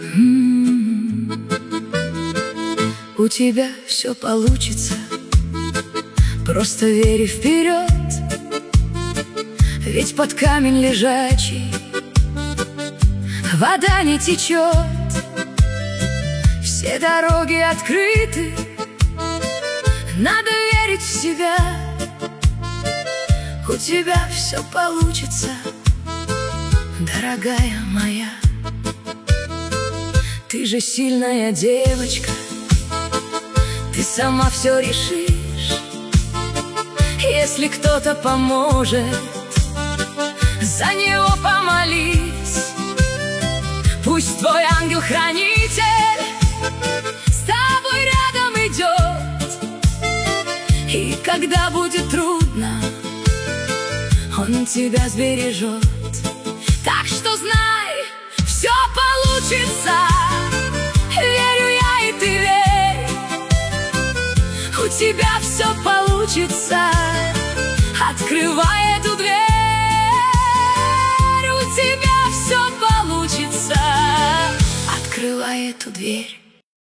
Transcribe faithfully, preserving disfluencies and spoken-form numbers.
М-м-м. У тебя все получится, просто верь вперед. Ведь под камень лежачий вода не течет. Все дороги открыты, надо верить в себя. У тебя все получится, дорогая моя. Ты же сильная девочка, ты сама все решишь. Если кто-то поможет, за него помолись. Пусть твой ангел-хранитель с тобой рядом идет. И когда будет трудно, он тебя сбережет. Так что знай, все получится. Верю я, и ты верь. У тебя все получится. Открывай эту дверь. У тебя все получится. Открывай эту дверь.